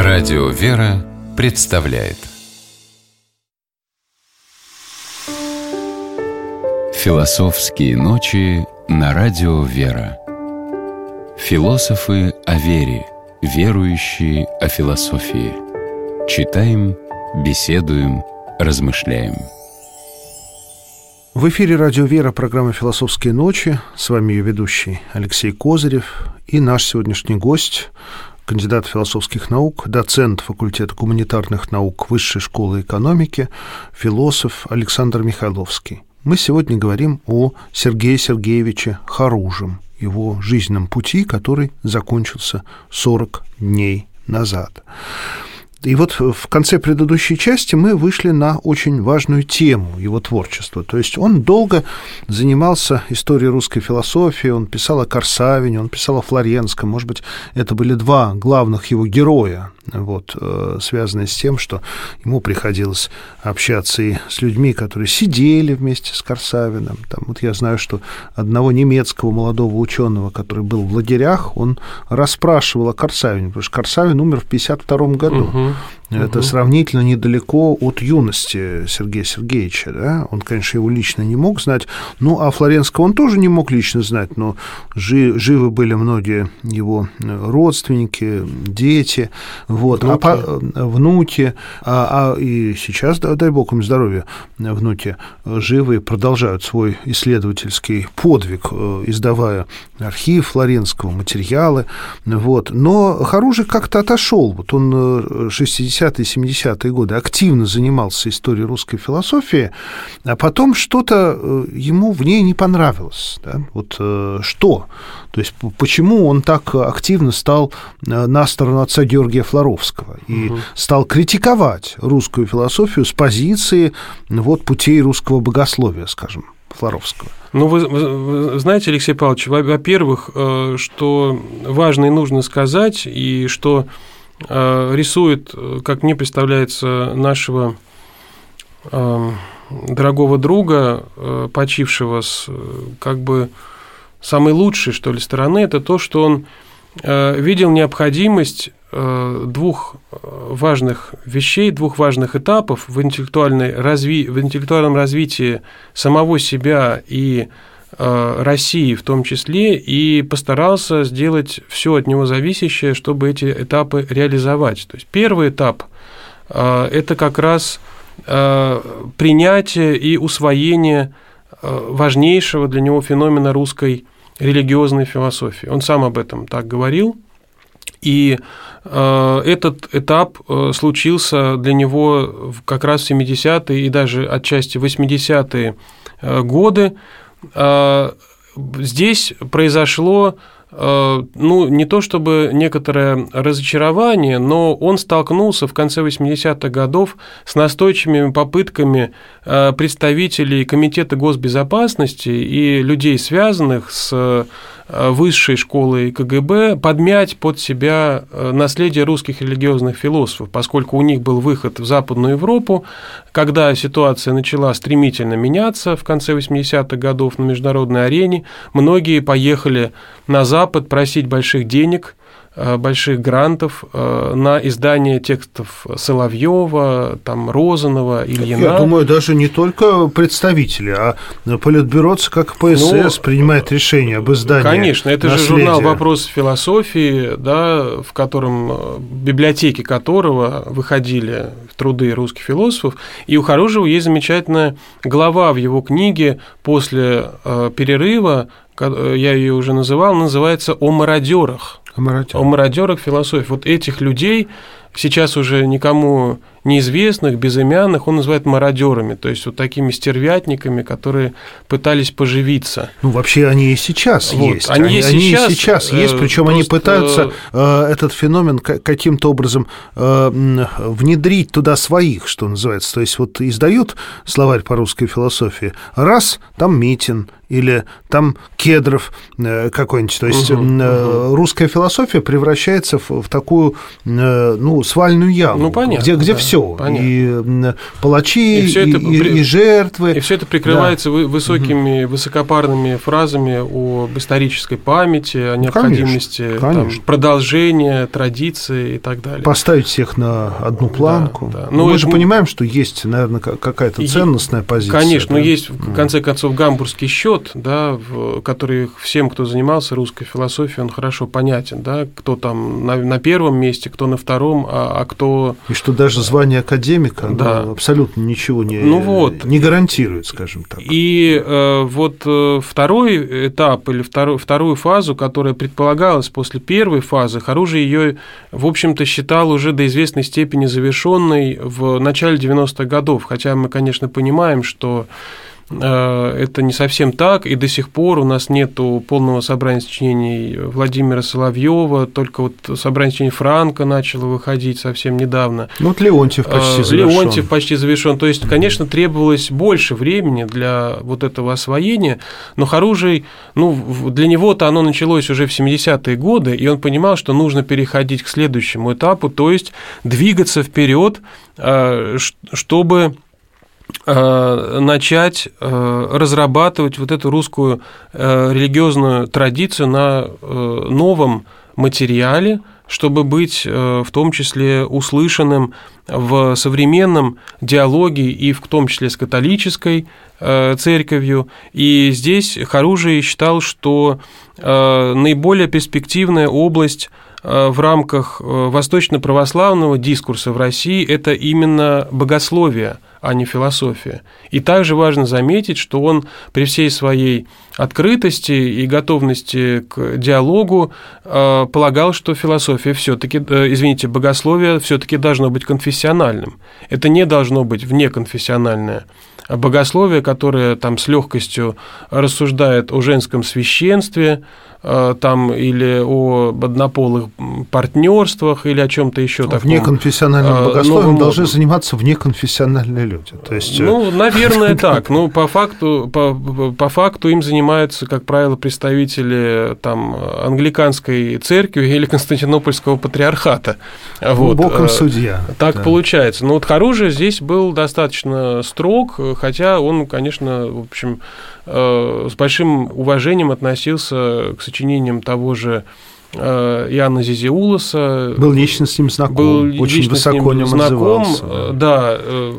Радио «Вера» представляет Философские ночи на Радио «Вера». Философы о вере, верующие о философии. Читаем, беседуем, размышляем. В эфире «Радио Вера», программа «Философские ночи». С вами ее ведущий Алексей Козырев и наш сегодняшний гость, кандидат философских наук, доцент факультета гуманитарных наук Высшей школы экономики, философ Александр Михайловский. Мы сегодня говорим о Сергее Сергеевиче Харужем, его жизненном пути, который закончился 40 дней назад. И вот в конце предыдущей части мы вышли на очень важную тему его творчества. То есть он долго занимался историей русской философии, он писал о Корсавине, он писал о Флоренском. Может быть, это были два главных его героя, связанные с тем, что ему приходилось общаться и с людьми, которые сидели вместе с Корсавиным. Я знаю, что одного немецкого молодого ученого, который был в лагерях, он расспрашивал о Корсавине, потому что Корсавин умер в 1952 году. Это сравнительно недалеко от юности Сергея Сергеевича. Да? Он, конечно, его лично не мог знать, а Флоренского он тоже не мог лично знать, но живы были многие его родственники, дети, внуки. И сейчас, дай бог им здоровья, внуки живы и продолжают свой исследовательский подвиг, издавая архив Флоренского, материалы. Но Харужий как-то отошел. Он 60-е, 70-е годы активно занимался историей русской философии, а потом что-то ему в ней не понравилось. Да? Что? То есть почему он так активно стал на сторону отца Георгия Флоровского и стал критиковать русскую философию с позиции путей русского богословия, скажем, Флоровского? Вы знаете, Алексей Павлович, во-первых, что важно и нужно сказать, и что рисует, как мне представляется, нашего дорогого друга, почившего с самой лучшей, что ли, стороны, это то, что он видел необходимость двух важных вещей, двух важных этапов в интеллектуальном развитии самого себя и России в том числе, и постарался сделать все от него зависящее, чтобы эти этапы реализовать. То есть первый этап – это как раз принятие и усвоение важнейшего для него феномена русской религиозной философии. Он сам об этом так говорил, и этот этап случился для него как раз в 70-е и даже отчасти 80-е годы. Здесь произошло, не то чтобы некоторое разочарование, но он столкнулся в конце 80-х годов с настойчивыми попытками представителей Комитета госбезопасности и людей, связанных с высшей школой КГБ, подмять под себя наследие русских религиозных философов, поскольку у них был выход в Западную Европу, когда ситуация начала стремительно меняться в конце 80-х годов на международной арене, многие поехали на Запад просить больших денег, больших грантов на издание текстов Соловьева, Розанова, Ильина. Я думаю, даже не только представители, а Политбюро ЦК КПСС принимает решение об издании. Конечно, это наследия. Же журнал «Вопросы философии», в библиотеке которого выходили труды русских философов, и у Харужева есть замечательная глава в его книге после перерыва, я ее уже называл, называется «О мародерах». О мародерах философии. Этих людей, сейчас уже никому неизвестных, безымянных, он называет мародерами, то есть такими стервятниками, которые пытались поживиться. Вообще они и сейчас есть. Они и сейчас есть, причем они пытаются этот феномен каким-то образом внедрить туда своих, что называется. То есть издают словарь по русской философии, раз, там Митин, или там Кедров какой-нибудь. То есть русская философия превращается в такую, свальную яму, где все. И палачи, и жертвы. И все это прикрывается высокими, высокопарными фразами об исторической памяти, о необходимости продолжения традиции и так далее. Поставить всех на одну планку. Да. Мы же понимаем, что есть, наверное, какая-то ценностная позиция. Конечно, но есть, в конце концов, гамбургский счет, который всем, кто занимался русской философией, он хорошо понятен, кто там на первом месте, кто на втором, а кто... И что даже звание академика абсолютно ничего не гарантирует, скажем так. И второй этап или вторую фазу, которая предполагалась после первой фазы, Харужий ее, в общем-то, считал уже до известной степени завершенной в начале 90-х годов, хотя мы, конечно, понимаем, что это не совсем так, и до сих пор у нас нет полного собрания сочинений Владимира Соловьева, только собрание сочинений Франка начало выходить совсем недавно. Леонтьев почти завершен. Леонтьев почти завершен. То есть, конечно, требовалось больше времени для этого освоения, но Харужий, для него-то оно началось уже в 70-е годы, и он понимал, что нужно переходить к следующему этапу, то есть двигаться вперед, чтобы начать разрабатывать эту русскую религиозную традицию на новом материале, чтобы быть в том числе услышанным в современном диалоге и в том числе с католической церковью. И здесь Харужий считал, что наиболее перспективная область в рамках восточно-православного дискурса в России – это именно богословие, а не философия. И также важно заметить, что он при всей своей открытости и готовности к диалогу полагал, что философия богословие все-таки должно быть конфессиональным. Это не должно быть внеконфессиональное богословие, которое там с легкостью рассуждает о женском священстве, или о однополых партнерствах, или о чем-то еще таком. Внеконфессиональным богословием должны заниматься внеконфессиональные люди. То есть... наверное, так. По факту им занимаются, как правило, представители англиканской церкви или Константинопольского патриархата. Богом судья. Так получается. Но Харужий здесь был достаточно строг, хотя он, конечно, в общем, с большим уважением относился к сочинениям того же Иоанна Зизиулоса. Был лично с ним знаком, очень высоко о нем отзывался. Да,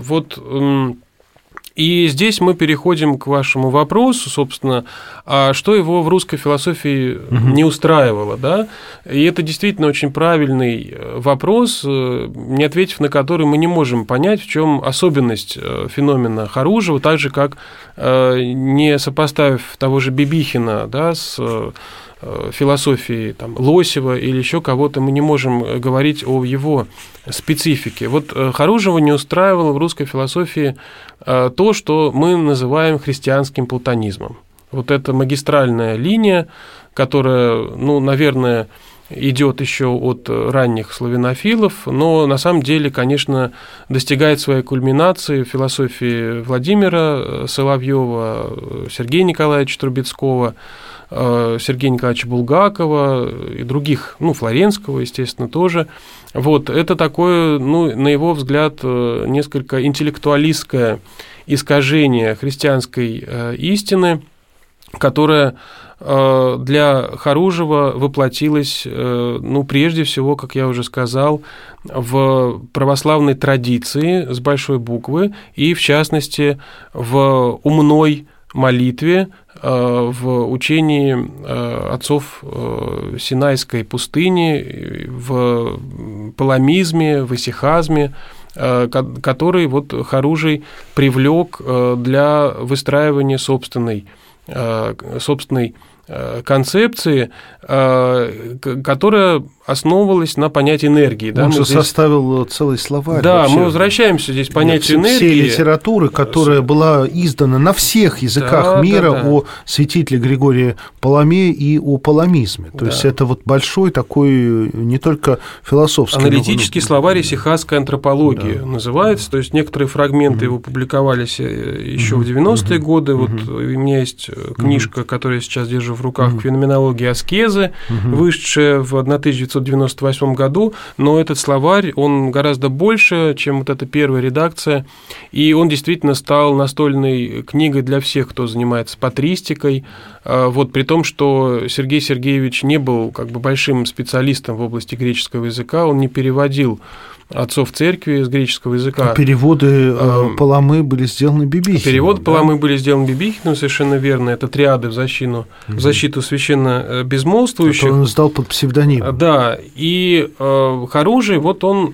и здесь мы переходим к вашему вопросу, собственно, а что его в русской философии не устраивало, да? И это действительно очень правильный вопрос, не ответив на который мы не можем понять, в чем особенность феномена Харужева, так же, как не сопоставив того же Бибихина, с философии Лосева или еще кого-то, мы не можем говорить о его специфике. Харужева не устраивало в русской философии то, что мы называем христианским платонизмом. Это магистральная линия, которая, наверное, идет еще от ранних славянофилов, но на самом деле, конечно, достигает своей кульминации в философии Владимира Соловьева, Сергея Николаевича Трубецкого, Сергея Николаевича Булгакова и других, Флоренского, естественно, тоже. Это такое, на его взгляд, несколько интеллектуалистское искажение христианской истины, которое для Харужева воплотилось, прежде всего, как я уже сказал, в православной традиции с большой буквы и, в частности, в умной молитве, в учении отцов Синайской пустыни, в паламизме, в исихазме, который Харужий привлек для выстраивания собственной концепции, которая основывалась на понятии энергии. Он же составил целый словарь. Да, мы возвращаемся здесь к понятию энергии. Всей литературы, которая была издана на всех языках мира о святителе Григории Паламее и о паламизме. То есть это вот большой такой, не только философский... Аналитический словарь исихастской антропологии называется, то есть некоторые фрагменты его публиковались еще в 90-е годы. Вот у меня есть книжка, которую я сейчас держу в руках, «Феноменология аскезы», вышедшая в 1998 году, но этот словарь, он гораздо больше, чем вот эта первая редакция, и он действительно стал настольной книгой для всех, кто занимается патристикой, вот, при том, что Сергей Сергеевич не был как бы большим специалистом в области греческого языка, он не переводил отцов церкви с греческого языка. А переводы Паламы были сделаны Бибихиным. Переводы Паламы были сделаны Бибихиным, совершенно верно. Это триады в защиту священно безмолвствующих. Это он сдал под псевдонимом. Да, и Хоружий, вот он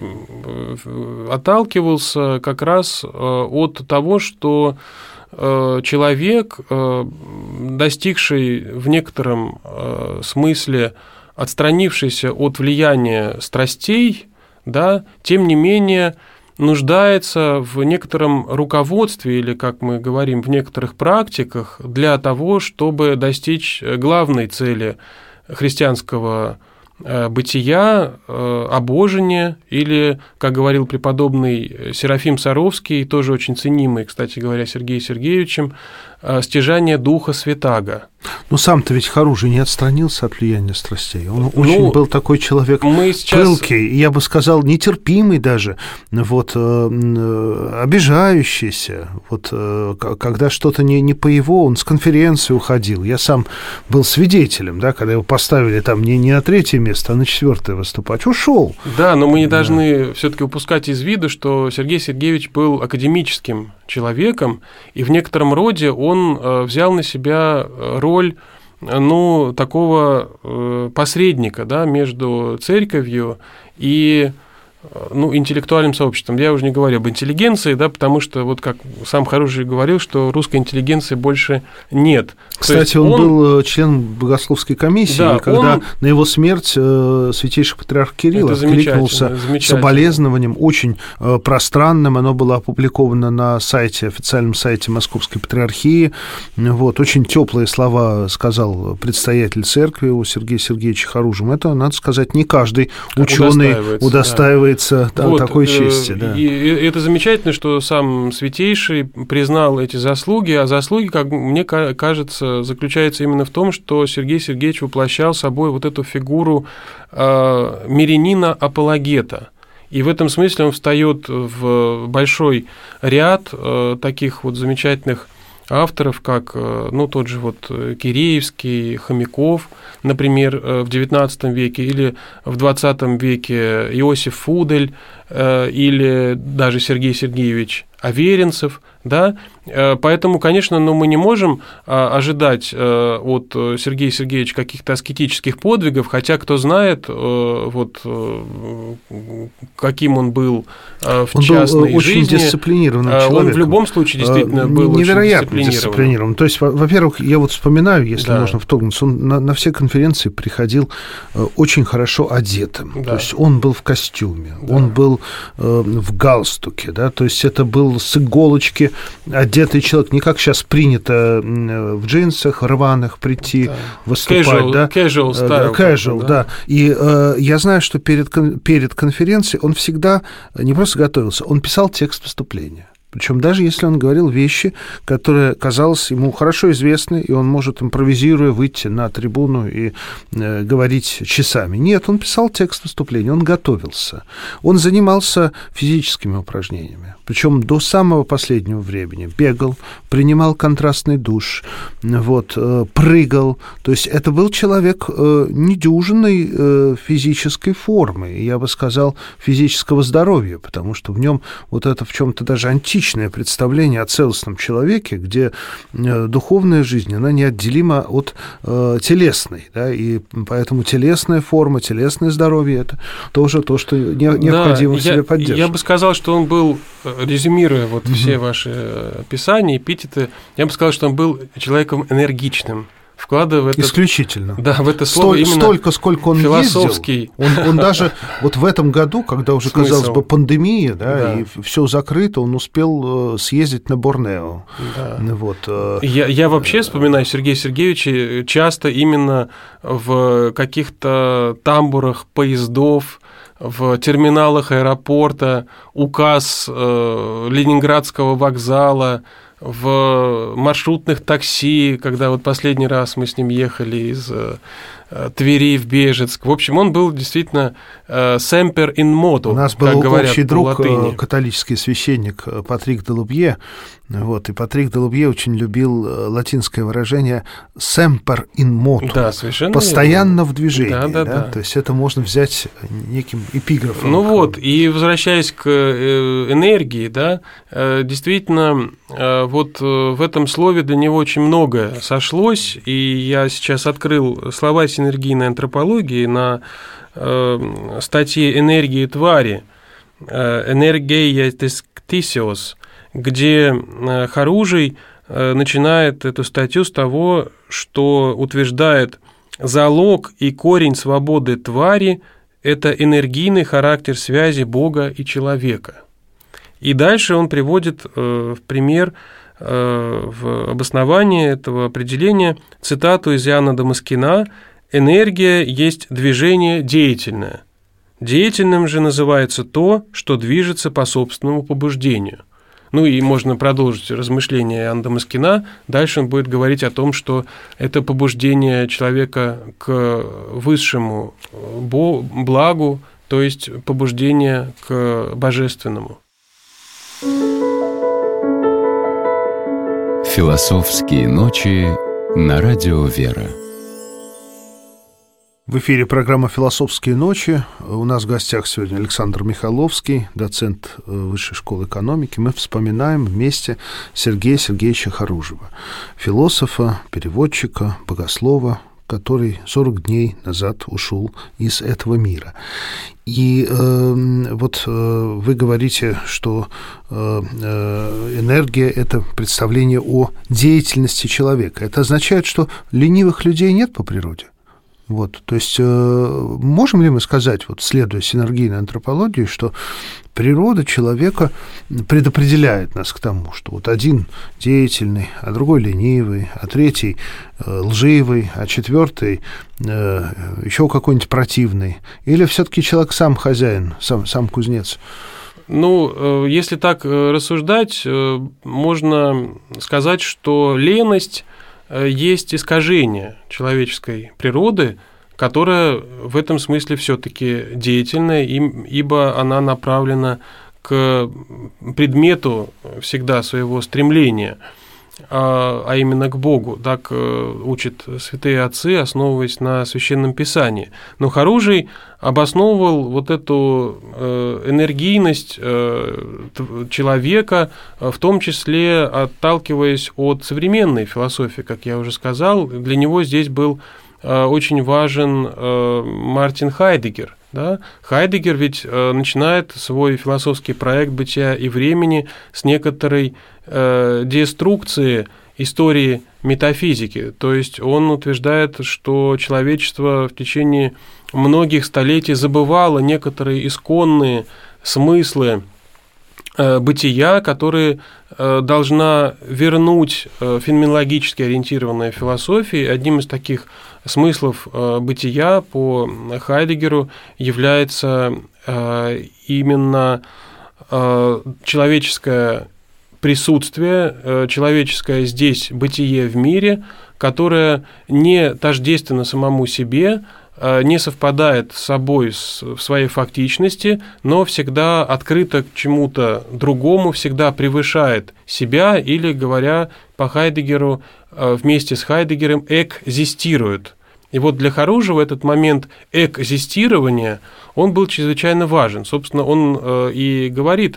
отталкивался как раз от того, что человек, достигший в некотором смысле, отстранившийся от влияния страстей, да, тем не менее нуждается в некотором руководстве или, как мы говорим, в некоторых практиках для того, чтобы достичь главной цели христианского бытия, обожения, или, как говорил преподобный Серафим Саровский, тоже очень ценимый, кстати говоря, Сергеем Сергеевичем, стяжание Духа Святаго. Но сам-то ведь Хоружий не отстранился от влияния страстей. Он очень был такой человек пылкий, я бы сказал, нетерпимый даже, вот, обижающийся. Вот, когда что-то не по его, он с конференции уходил. Я сам был свидетелем, да, когда его поставили там не на третье место, а на четвертое выступать. Ушел. Да, но мы не должны все-таки упускать из виду, что Сергей Сергеевич был академическим человеком, и в некотором роде он взял на себя роль, ну, такого посредника, да, между церковью и, ну, интеллектуальным сообществом. Я уже не говорю об интеллигенции, да, потому что, вот как сам Хоружий говорил, что русской интеллигенции больше нет. Кстати, он был членом богословской комиссии, да, и когда на его смерть святейший патриарх Кирилл откликнулся соболезнованием, очень пространным, оно было опубликовано на сайте, официальном сайте Московской патриархии. Вот, очень теплые слова сказал предстоятель церкви у Сергея Сергеевича Хоружим. Это, надо сказать, не каждый ученый удостаивается такой чести. Да. И это замечательно, что сам святейший признал эти заслуги, а заслуги, как мне кажется, заключаются именно в том, что Сергей Сергеевич воплощал собой вот эту фигуру мирянина-апологета. И в этом смысле он встает в большой ряд таких вот замечательных авторов, как, ну, тот же вот Киреевский, Хомяков, например, в XIX веке, или в XX веке Иосиф Фудель, или даже Сергей Сергеевич Аверинцев, да, поэтому, конечно, мы не можем ожидать от Сергея Сергеевича каких-то аскетических подвигов, хотя кто знает, вот, каким он был в частной жизни. Он был очень дисциплинированным человеком. Он в любом случае действительно был невероятно очень дисциплинирован. То есть, во-первых, я вот вспоминаю, если можно вторгнуться, он на все конференции приходил очень хорошо одетым. Да. То есть он был в костюме, он был в галстуке, да, то есть это был с иголочки одетый человек, не как сейчас принято в джинсах рваных прийти выступать. Casual style. Casual, да. И я знаю, что перед конференцией он всегда не просто готовился, он писал текст выступления. Причем даже если он говорил вещи, которые, казалось, ему хорошо известны, и он может, импровизируя, выйти на трибуну и говорить часами. Нет, он писал текст выступления, он готовился. Он занимался физическими упражнениями. Причем до самого последнего времени. Бегал, принимал контрастный душ, вот, прыгал. То есть это был человек недюжинной физической формы, я бы сказал, физического здоровья, потому что в нем вот это в чем-то даже античное представление о целостном человеке, где духовная жизнь, она неотделима от телесной, да, и поэтому телесная форма, телесное здоровье – это тоже то, что необходимо в себе поддерживать. Я бы сказал, что он был, резюмируя вот все ваши описания, эпитеты, я бы сказал, что он был человеком энергичным, вкладывая в это... Исключительно. Да, в это слово именно столько, сколько он философский. Ездил. Он даже вот в этом году, когда уже, казалось бы, пандемия, да, и все закрыто, он успел съездить на Борнео. Да. Вот. Я вообще вспоминаю Сергея Сергеевича часто именно в каких-то тамбурах поездов, в терминалах аэропорта, указ Ленинградского вокзала, в маршрутных такси, когда вот последний раз мы с ним ехали из Твери в Бежецк. В общем, он был действительно semper in motu, у нас как был говорят общий друг, по-латыни. католический священник Патрик де Лубье. Вот, и Патрик де Лубье очень любил латинское выражение «semper in motu». Да, совершенно постоянно в движении. Да. То есть это можно взять неким эпиграфом. Ну вот, и возвращаясь к энергии, да, действительно, вот в этом слове для него очень многое сошлось, и я сейчас открыл словарь синергийной антропологии на статье «Энергии твари», «Энергия тестисиос», где Харужий начинает эту статью с того, что утверждает: залог и корень свободы твари – это энергийный характер связи Бога и человека. И дальше он приводит в пример, в обоснование этого определения, цитату из Иоанна Дамаскина: «Энергия есть движение деятельное. Деятельным же называется то, что движется по собственному побуждению». Ну и можно продолжить размышления Иоанна Дамаскина. Дальше он будет говорить о том, что это побуждение человека к высшему благу, то есть побуждение к божественному. Философские ночи на радио «Вера». В эфире программа «Философские ночи». У нас в гостях сегодня Александр Михайловский, доцент Высшей школы экономики. Мы вспоминаем вместе Сергея Сергеевича Харужева, философа, переводчика, богослова, который 40 дней назад ушел из этого мира. И вот вы говорите, что энергия – это представление о деятельности человека. Это означает, что ленивых людей нет по природе? Вот, то есть можем ли мы сказать, вот, следуя синергийной антропологии, что природа человека предопределяет нас к тому, что вот один деятельный, а другой ленивый, а третий лживый, а четвертый еще какой-нибудь противный? Или все-таки человек сам хозяин, сам кузнец? Ну, если так рассуждать, можно сказать, что леность есть искажение человеческой природы, которая в этом смысле все-таки деятельная, ибо она направлена к предмету всегда своего стремления, а именно к Богу. Так учат святые отцы, основываясь на Священном Писании. Но Харужий обосновывал вот эту энергийность человека, в том числе отталкиваясь от современной философии, как я уже сказал. Для него здесь был очень важен Мартин Хайдеггер. Да? Хайдеггер ведь начинает свой философский проект «Бытия и времени» с некоторой деструкции истории метафизики. То есть он утверждает, что человечество в течение многих столетий забывало некоторые исконные смыслы бытия, которые должна вернуть феноменологически ориентированная философия. Одним из таких смыслов бытия по Хайдеггеру является именно человеческое присутствие, человеческое здесь бытие в мире, которое не тождественно самому себе, не совпадает с собой в своей фактичности, но всегда открыто к чему-то другому, всегда превышает себя, или, говоря по Хайдеггеру, вместе с Хайдеггером экзистирует. И вот для Харужева этот момент экзистирования, он был чрезвычайно важен. Собственно, он и говорит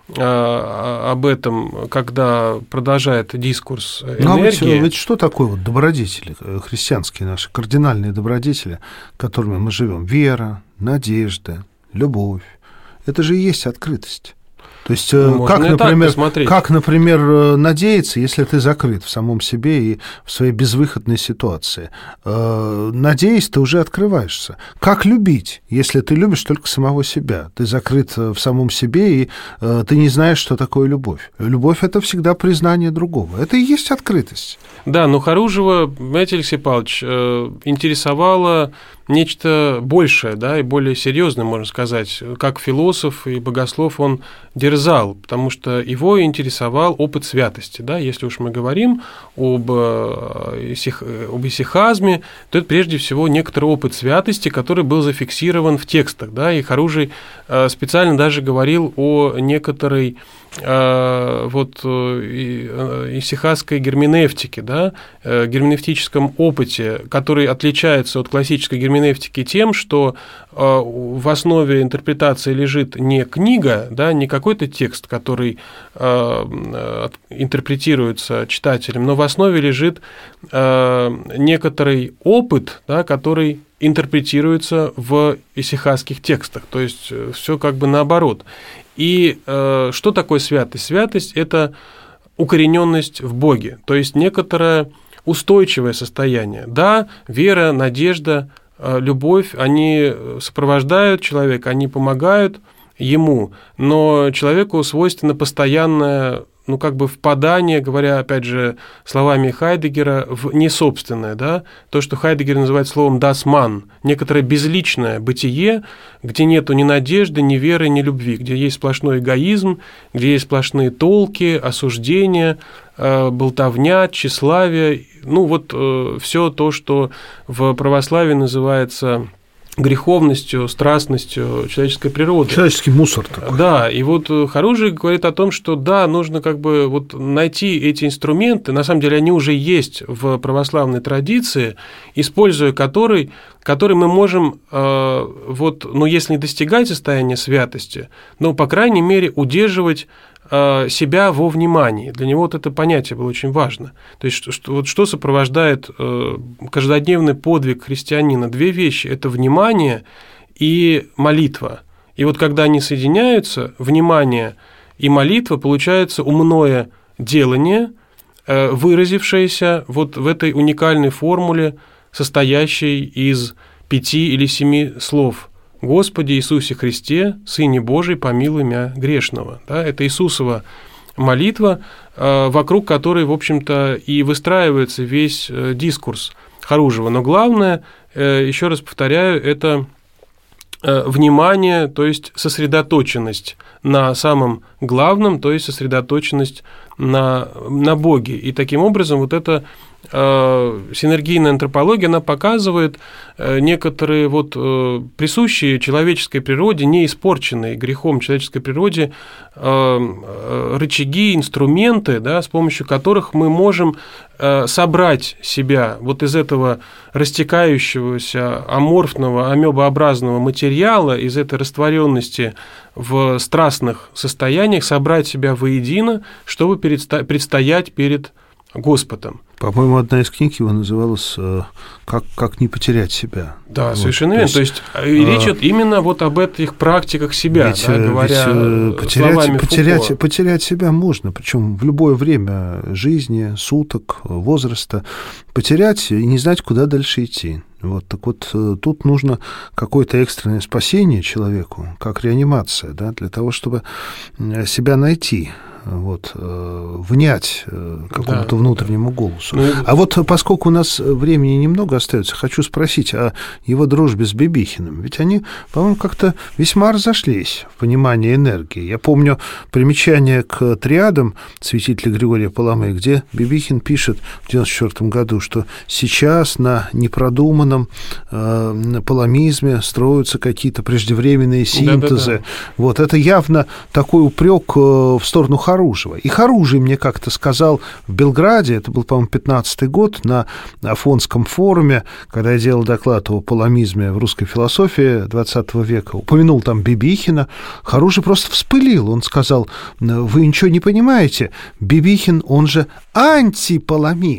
об этом, когда продолжает дискурс энергии. Ведь что такое вот добродетели, христианские наши, кардинальные добродетели, которыми мы живем? Вера, надежда, любовь. Это же и есть открытость. То есть, как, например, надеяться, если ты закрыт в самом себе и в своей безвыходной ситуации? Надеясь, ты уже открываешься. Как любить, если ты любишь только самого себя? Ты закрыт в самом себе, и ты не знаешь, что такое любовь. Любовь – это всегда признание другого. Это и есть открытость. Да, но Харужева, понимаете, Алексей Павлович, интересовало нечто большее, да, и более серьезное, можно сказать. Как философ и богослов он дерзал, потому что его интересовал опыт святости. Да? Если уж мы говорим об исихазме, то это прежде всего некоторый опыт святости, который был зафиксирован в текстах. Да? И Харужий специально даже говорил о некоторой исихазской герменевтике, да, герменевтическом опыте, который отличается от классической герменевтики тем, что в основе интерпретации лежит не книга, да, не какой-то текст, который интерпретируется читателем, но в основе лежит некоторый опыт, да, который интерпретируется в исихазских текстах, то есть все как бы наоборот. И что такое святость? Святость – это укорененность в Боге, то есть некоторое устойчивое состояние. Да, вера, надежда, любовь, они сопровождают человека, они помогают ему, но человеку свойственно постоянное, впадание, говоря, опять же, словами Хайдеггера, в несобственное, да, то, что Хайдеггер называет словом «das Mann», некоторое безличное бытие, где нету ни надежды, ни веры, ни любви, где есть сплошной эгоизм, где есть сплошные толки, осуждения, болтовня, тщеславие, все то, что в православии называется греховностью, страстностью человеческой природы. Человеческий мусор такой. Да, и Харужий говорит о том, что да, нужно найти эти инструменты, на самом деле они уже есть в православной традиции, используя которые мы можем, если не достигать состояния святости, но, по крайней мере, удерживать себя во внимании. Для него это понятие было очень важно. То есть, что сопровождает каждодневный подвиг христианина? Две вещи – это внимание и молитва. И когда они соединяются, внимание и молитва, получается умное делание, выразившееся в этой уникальной формуле, состоящей из 5 или 7 слов. «Господи Иисусе Христе, Сыне Божий, помилуй мя грешного». Да, это Иисусова молитва, вокруг которой, в общем-то, и выстраивается весь дискурс Харужева. Но главное, еще раз повторяю, это внимание, то есть сосредоточенность на самом главном, то есть сосредоточенность на Боге. И таким образом эта синергийная антропология, она показывает некоторые присущие человеческой природе, не испорченные грехом человеческой природе, рычаги, инструменты, да, с помощью которых мы можем собрать себя из этого растекающегося аморфного, амебообразного материала, из этой растворенности в страстных состояниях, собрать себя воедино, чтобы предстоять перед Господом. По-моему, одна из книг его называлась «Как не потерять себя». Да, совершенно верно. То есть речь идет именно об этих практиках себя, говоря словами Фуко. Потерять себя можно, причем в любое время жизни, суток, возраста. Потерять и не знать, куда дальше идти. Тут нужно какое-то экстренное спасение человеку, как реанимация, да, для того, чтобы себя найти. Внять какому-то внутреннему голосу. Поскольку у нас времени немного остается, хочу спросить о его дружбе с Бибихиным. Ведь они, по-моему, как-то весьма разошлись в понимании энергии. Я помню примечание к триадам святителя Григория Паламы, где Бибихин пишет в 1994 году, что сейчас на непродуманном паламизме строятся какие-то преждевременные синтезы. Да. Это явно такой упрек в сторону Харужева. И Харужий мне как-то сказал в Белграде, это был, по-моему, 15-й год, на Афонском форуме, когда я делал доклад о паламизме в русской философии XX века, упомянул там Бибихина, Харужий просто вспылил. Он сказал: вы ничего не понимаете, Бибихин, он же антипаламид.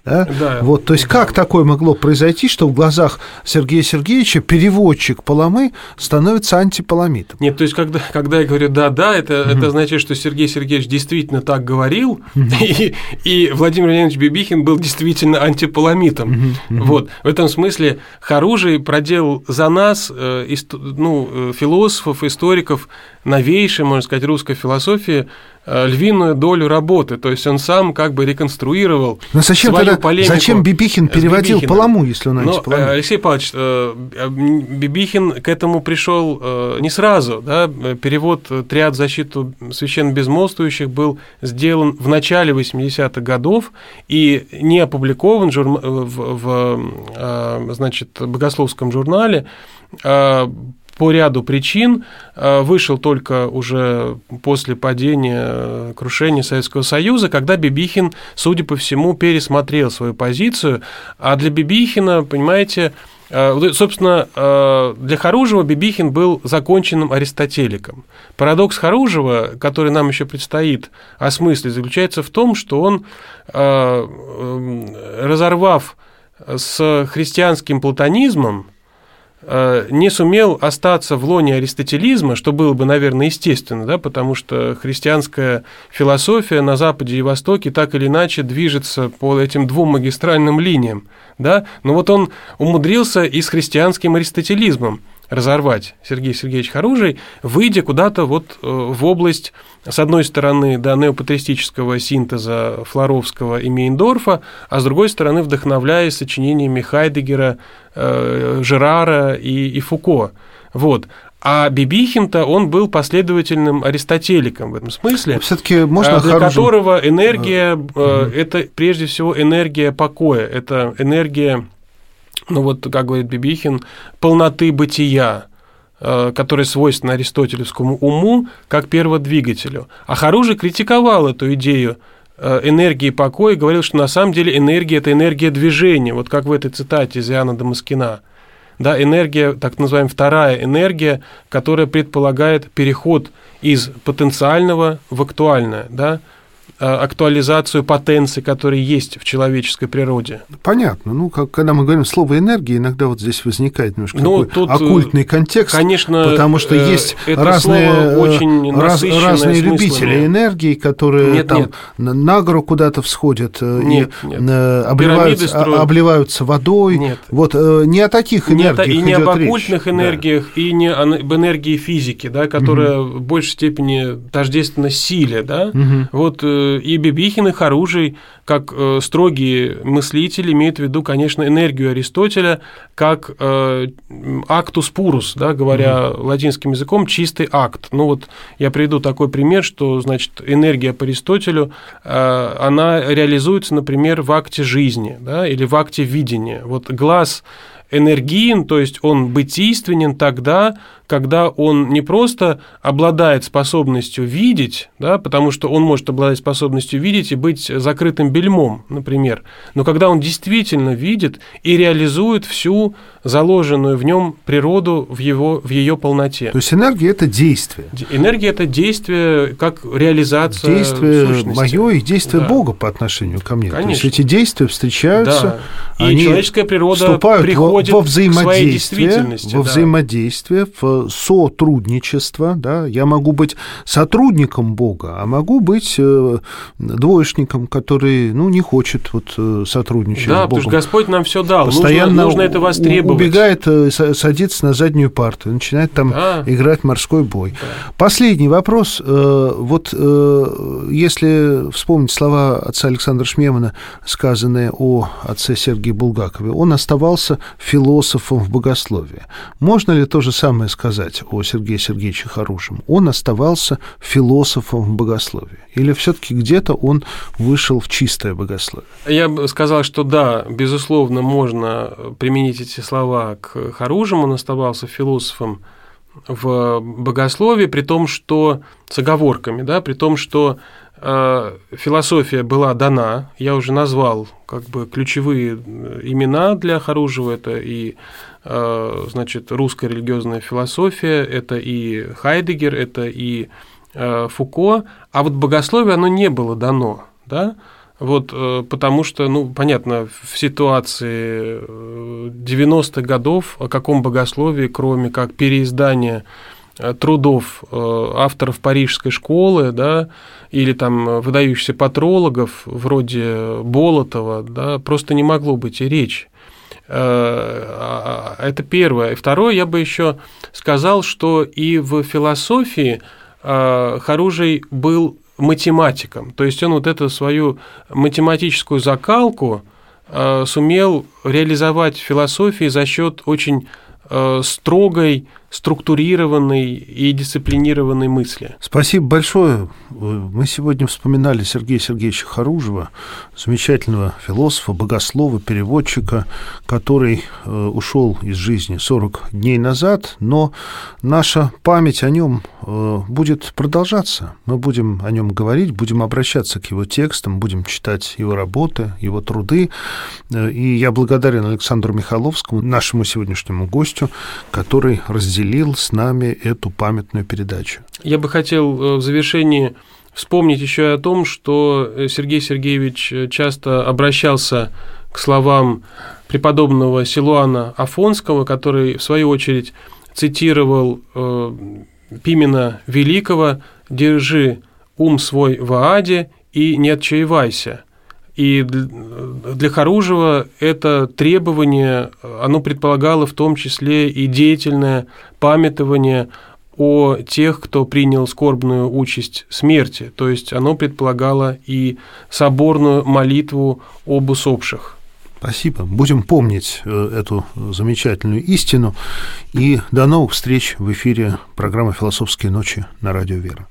Да? Да, вот, то есть, как такое могло произойти, что в глазах Сергея Сергеевича переводчик Паламы становится антипаламитом? Нет, то есть, когда я говорю «да», это значит, что Сергей Сергеевич действительно так говорил, и Владимир Леонидович Бибихин был действительно антипаламитом. Вот. В этом смысле Харужий проделал за нас, философов, историков новейшей, можно сказать, русской философии, львиную долю работы. То есть он сам как бы реконструировал свою полемику. Зачем Бибихин переводил Паламу, если он антипаламит? Алексей Павлович, Бибихин к этому пришел не сразу. Да? Перевод «Триад в защиту священно безмолвствующих» был сделан в начале 80-х годов и не опубликован в богословском журнале. По ряду причин вышел только уже после падения, крушения Советского Союза, когда Бибихин, судя по всему, пересмотрел свою позицию. А для Бибихина, понимаете, собственно, для Харужева Бибихин был законченным аристотеликом. Парадокс Харужева, который нам еще предстоит осмыслить, заключается в том, что он, разорвав с христианским платонизмом, не сумел остаться в лоне аристотелизма, что было бы, наверное, естественно, да, потому что христианская философия на Западе и Востоке так или иначе движется по этим двум магистральным линиям. Да? Но вот он умудрился и с христианским аристотелизмом разорвать, Сергей Сергеевич Харужий, выйдя куда-то вот в область, с одной стороны, да, неопатристического синтеза Флоровского и Мейндорфа, а с другой стороны, вдохновляясь сочинениями Хайдеггера, Жерара и Фуко. Вот. А Бибихин-то, он был последовательным аристотеликом в этом смысле, для которого энергия – это прежде всего энергия покоя, это энергия, как говорит Бибихин, полноты бытия, которая свойственна аристотелевскому уму как перводвигателю. А Харужий критиковал эту идею энергии покоя, говорил, что на самом деле энергия – это энергия движения, вот как в этой цитате из Иоанна Дамаскина. Да, энергия, так называемая вторая энергия, которая предполагает переход из потенциального в актуальное, да, актуализацию потенций, которые есть в человеческой природе. Понятно. Когда мы говорим слово «энергия», иногда вот здесь возникает немножко такой оккультный контекст, конечно, потому что есть разные любители энергии, которые на гору куда-то всходят и обливаются водой. Нет. Вот не о таких энергиях и не идет об речь. оккультных энергиях, и не об энергии физики, да, которая в большей степени тождественна силе. Да? Вот и Бибихин, и Харужий, как строгие мыслители, имеют в виду, конечно, энергию Аристотеля как actus purus, да, говоря латинским языком, чистый акт. Я приведу такой пример, что, значит, энергия по Аристотелю, она реализуется, например, в акте жизни, да, или в акте видения. Вот глаз энергиен, то есть он бытийственен тогда, когда он не просто обладает способностью видеть, да, потому что он может обладать способностью видеть и быть закрытым бельмом, например, но когда он действительно видит и реализует всю заложенную в нем природу в ее полноте. То есть энергия – это действие. Энергия – это действие как реализация действие сущности. Мое и действие Бога по отношению ко мне. Конечно. То есть эти действия встречаются, и человеческая природа приходит во к своей действительности. Во взаимодействие, в сотрудничество. Да? Я могу быть сотрудником Бога, а могу быть двоечником, который не хочет сотрудничать с Богом. Да, потому что Господь нам все дал. Постоянно нужно это востребовать. Убегает, садится на заднюю парту, начинает там играть морской бой. Да. Последний вопрос. Если вспомнить слова отца Александра Шмемана, сказанные о отце Сергии Булгакове, он оставался философом в богословии. Можно ли то же самое сказать о Сергее Сергеевиче Харужем? Он оставался философом в богословии? Или все-таки где-то он вышел в чистое богословие? Я бы сказал, что да, безусловно, можно применить эти слова к Харужему. Он оставался философом в богословии, при том, что с оговорками, да, при том, что философия была дана. Я уже назвал ключевые имена для Харужева. Это и русская религиозная философия, это и Хайдеггер, это и Фуко. А вот богословие, оно не было дано. Да? Вот, потому что, понятно, в ситуации 90-х годов о каком богословии, кроме как переиздания трудов авторов Парижской школы, да, или там выдающихся патрологов вроде Болотова, да, просто не могло быть и речи. Это первое. И второе, я бы еще сказал, что и в философии Харужий был математиком, то есть он вот эту свою математическую закалку сумел реализовать в философии за счет очень строгой, структурированной и дисциплинированной мысли. Спасибо большое. Мы сегодня вспоминали Сергея Сергеевича Харужева, замечательного философа, богослова, переводчика, который ушел из жизни 40 дней назад, но наша память о нем будет продолжаться. Мы будем о нем говорить, будем обращаться к его текстам, будем читать его работы, его труды. И я благодарен Александру Михайловскому, нашему сегодняшнему гостю, который разделил с нами эту памятную передачу. Я бы хотел в завершении вспомнить еще и о том, что Сергей Сергеевич часто обращался к словам преподобного Силуана Афонского, который, в свою очередь, цитировал Пимена Великого: «Держи ум свой в Ааде и не отчаивайся». И для Харужева это требование, оно предполагало в том числе и деятельное памятование о тех, кто принял скорбную участь смерти, то есть оно предполагало и соборную молитву об усопших. Спасибо. Будем помнить эту замечательную истину. И до новых встреч в эфире программы «Философские ночи» на Радио Вера.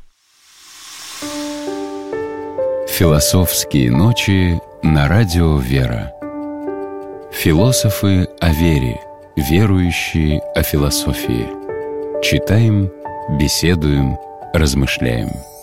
«Философские ночи» на Радио Вера. Философы о вере, верующие о философии. Читаем, беседуем, размышляем.